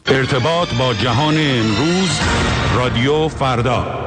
ارتباط با جهان امروز، رادیو فردا.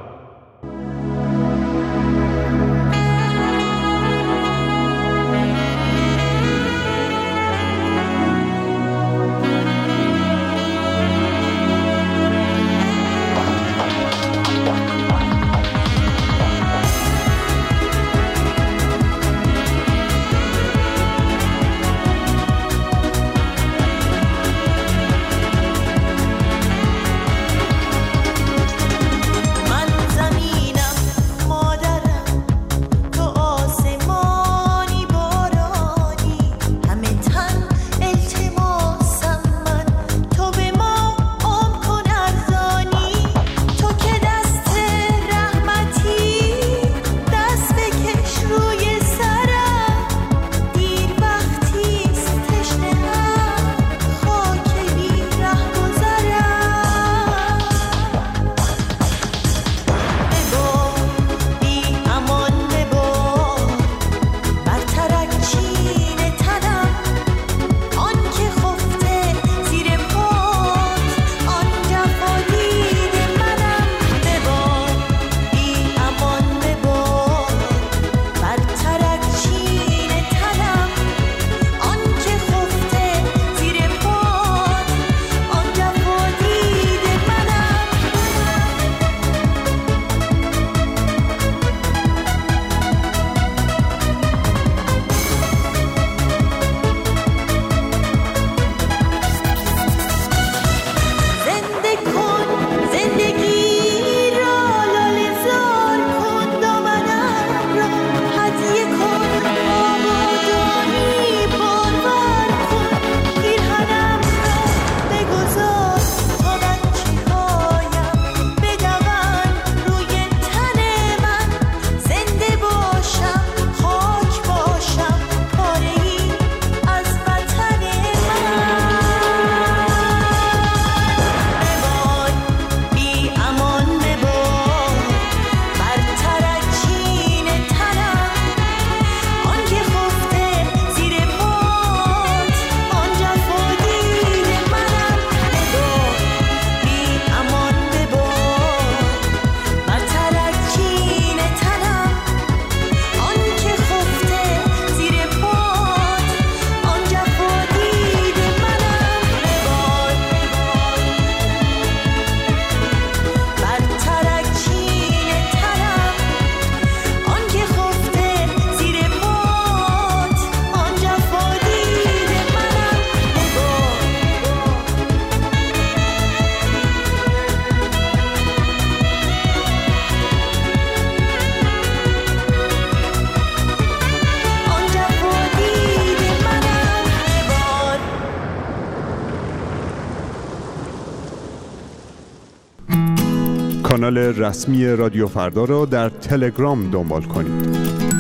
کانال رسمی رادیو فردا را در تلگرام دنبال کنید.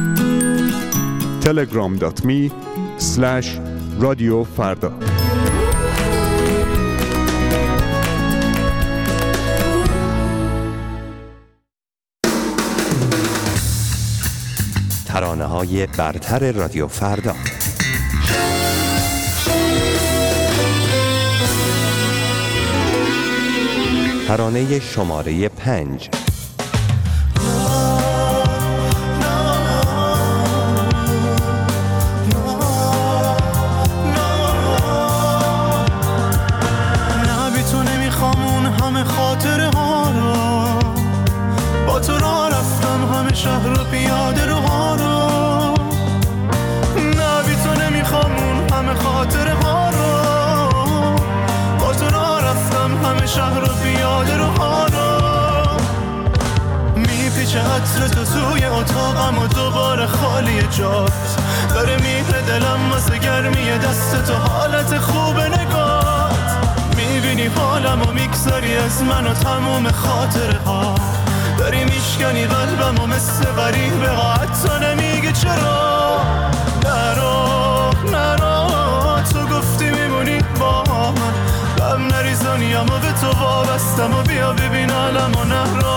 telegram.me/رادیوفردا. ترانه‌های برتر رادیو فردا. ترانه شماره 5. خاطره ها رو با تو را رفتم همه شهر و پیاده رو ها رو، نه بی تو نمیخوام اون همه خاطره ها رو، با تو را رفتم همه شهر و پیاده رو ها رو. میپیچه عطر تو توی اتاقم و دوباره خالی جات، داره میره دلم واسه گرمی دست تو، حالت خوب نگات، میبینی حالم و میگذاری از من و تموم خاطره ها، داری میشکنی قلبم و مثل غریبه ها، حتی نمیگی چرا. نرو تو گفتی میمونی با من، غم نریزانی اما به تو وابستم و بیا ببین عالم و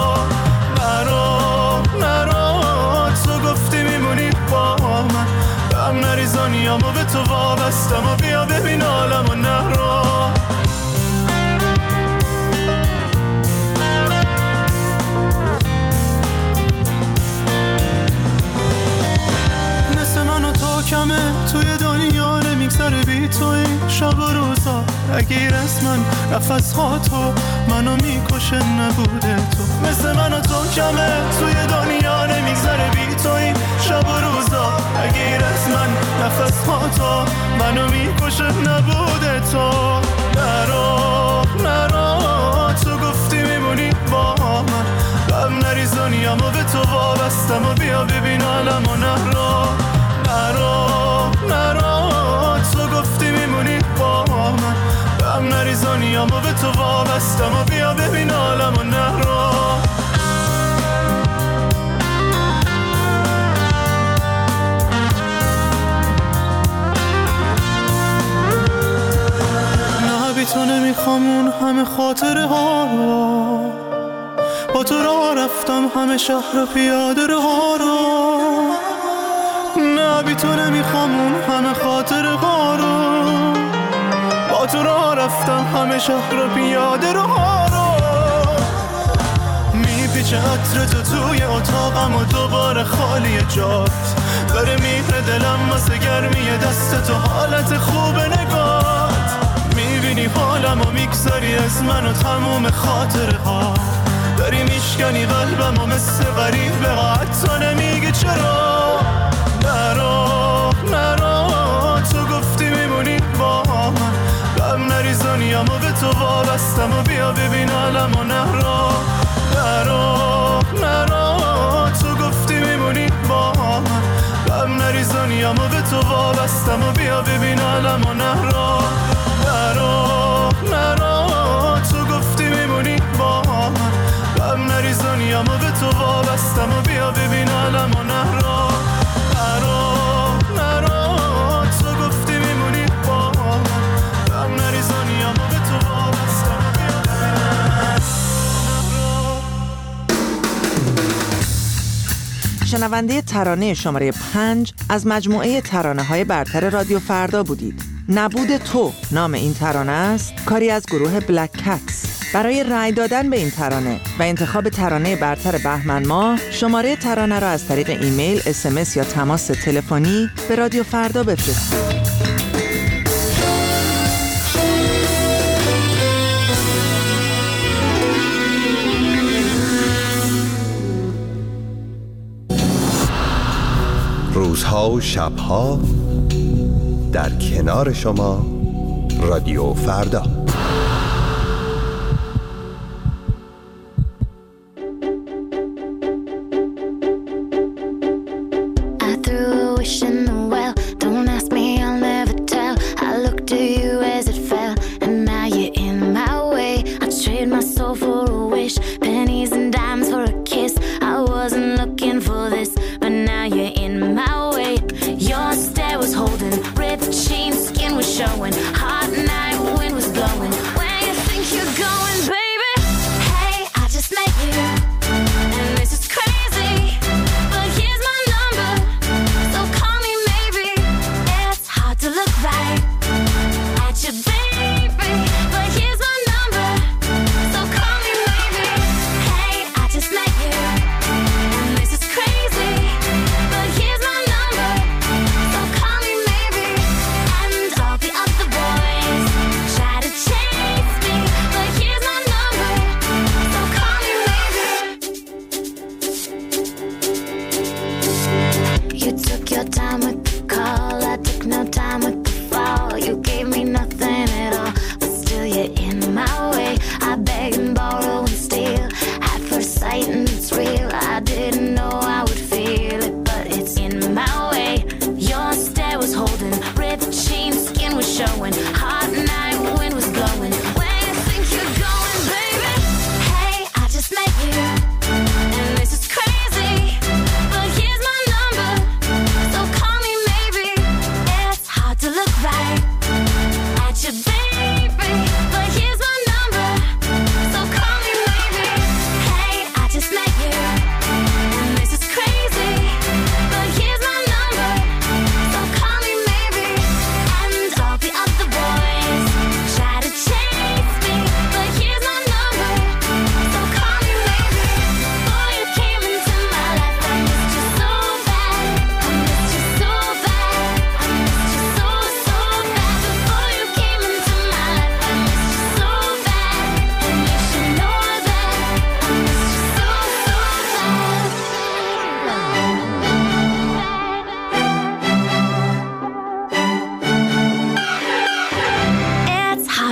نرو تو گفتی میمونی با من، غم نریزانی اما به تو وابستم و بیا ببین عالم و نرو. بگیر از من نفس ها تو منو میکشه نبوده تو مثل من و تو کمه توی دنیا نمیگذره بی تو این شب و روزا بگیر از من نفس ها تو منو میکشه نبوده تو نرو تو گفتی میمونی با من غم نریزونیم و به تو وابستم و بیا ببین عالم و نرو تو گفتی میمونی با من غم نریزونیم و به تو وابستم و بیا ببین عالم و نرو بی تو نمیخوام اون همه خاطره ها رو با تو راه رفتم همه شهر و پیاده ها رو نه بی تو نمیخوام اون همه خاطره ها رو با تو راه رفتم همه شهر و پیاده ها رو میپیچه عطر تو توی اتاقم و دوباره خالی جات داره میره دلم واسه گرمی دست تو حالت خوب نگات میبینی حالم و میگذاری از من و تموم خاطره ها داری میشکنی قلبم و مثل غریبه حتی نمیگی چرا نرو تو گفتی میمونی با من غم نریزونیم و به تو وابستم و بیا ببین عالم و نرو تو گفتی میمونی با من غم نریزونیم و به تو وابستم و بیا ببین عالم و نرو تو گفتی میمونی با من غم نریزونیم و به تو وابستم و بیا ببین عالم و نرو تو گفتی میمونی با من غم نریزونیم و به تو وابستم و بیا ببین شنونده ترانه شماره 5 از مجموعه ترانه‌های برتر رادیو فردا بودید. نبود تو نام این ترانه است، کاری از گروه بلک کتس. برای رأی دادن به این ترانه و انتخاب ترانه برتر بهمن ماه شماره ترانه را از طریق ایمیل، SMS یا تماس تلفنی به رادیو فردا بفرستید. روزها و شبها در کنار شما رادیو فردا.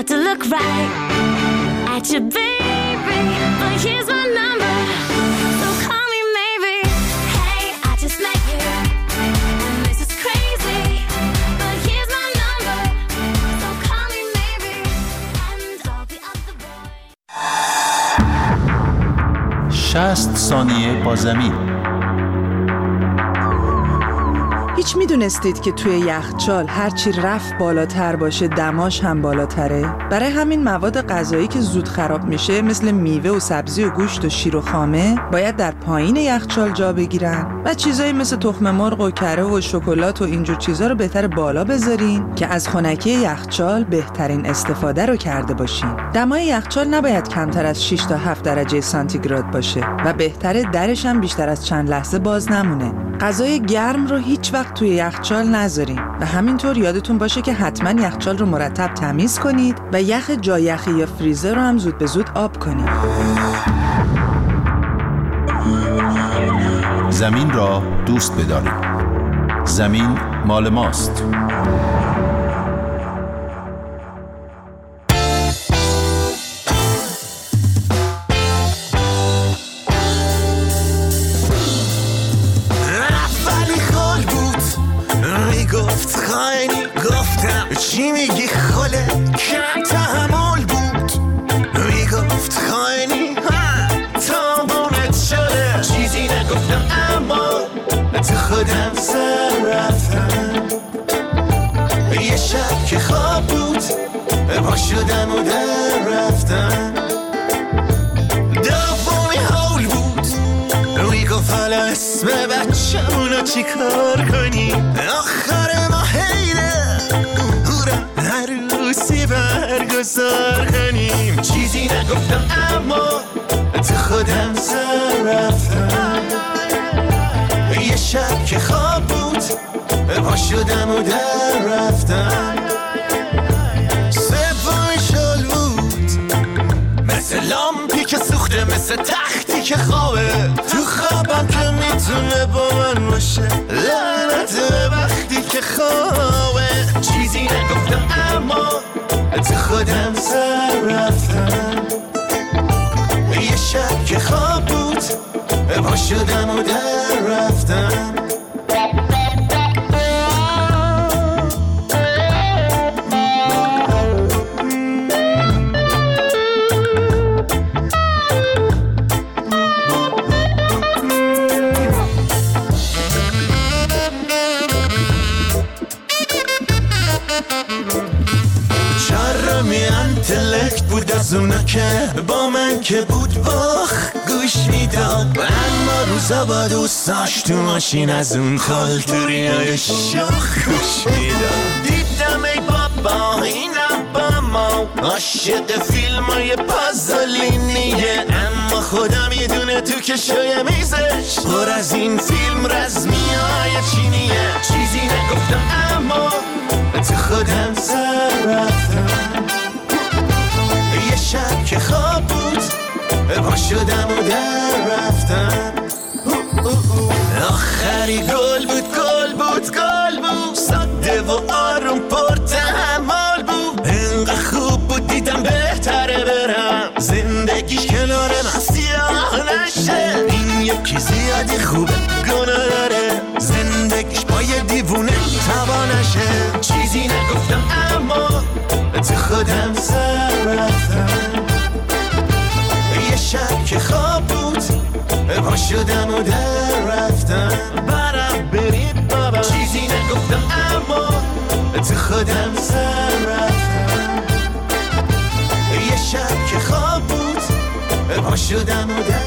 Hard to look right at your baby, but here's my number, so call me maybe. Hey, I just met you, and this is crazy, but here's my number, so call me maybe, and I'll be up the boy. 60 ثانیه با زمین. هیچ میدونستید که توی یخچال هرچی رفت بالاتر باشه دماش هم بالاتره؟ برای همین مواد غذایی که زود خراب میشه مثل میوه و سبزی و گوشت و شیر و خامه باید در پایین یخچال جا بگیرن و چیزایی مثل تخم مرغ و کره و شکلات و اینجور چیزا رو بهتر بالا بذارین که از خنکی یخچال بهترین استفاده رو کرده باشین. دمای یخچال نباید کمتر از 6 تا 7 درجه سانتیگراد باشه و بهتره درش هم بیشتر از چند لحظه باز نمونه. غذای گرم رو هیچ وقت توی یخچال نذارین و همینطور یادتون باشه که حتما یخچال رو مرتب تمیز کنید و یخ جایخی یا فریزر رو هم زود به زود آب کنید. زمین را دوست بدارید. زمین مال ماست. گفت خیلی گفتم چی میگی خاله کم تحمل بود میگفت خیلی تابونت شده چیزی نگفتم اما تو خودم سر رفتم یه شب که خواب بود پا شدم و در رفتم دومی حول بود میگفت حالا اسم بچه‌مونو چی کار کنی آخر ما حیله هورم عروسی برگزار کنیم چیزی نگفتم اما تو خودم سر رفتم یه شب که خواب بود پا شدم و در رفتم سومی شل بود مثل لامپی که سوخته مثل تختی که خوابه تو خوابم که میتونه با من باشه لعنت وقتی که خوابه چیزی نگفتم اما تو خودم سر رفتم یه شب که خواب بود پا شدم و در رفتم انتلکت بود از اونا که با من که بود باخ گوش میداد اما روزا با دوستاش تو ماشین از اون خالتوری های شاخ گوش میداد دیدم ای بابا اینم با ما عاشق فیلم های پازولینیه اما خودم میدونه تو کشوی میزش پر از این فیلم رزمی های چینیه چیزی نگفتم اما تو خودم سر رفتم یه شب که خواب بود پا شدم و در رفتم آخری گل بود ساده و آروم پر تحمل بود انقدر خوب بود دیدم بهتره برم زندگیش کنار من سیاه نشه این یکی زیادی خوبه گناه داره زندگیش با یه دیوونه توانشه چیزی نگفتم اما تو خودم سر رفتم یه شب که خواب بود پا شدم و در رفتم برم برید بابا چیزی نگفتم اما تو خودم سر رفتم یه شب که خواب بود پا شدم و در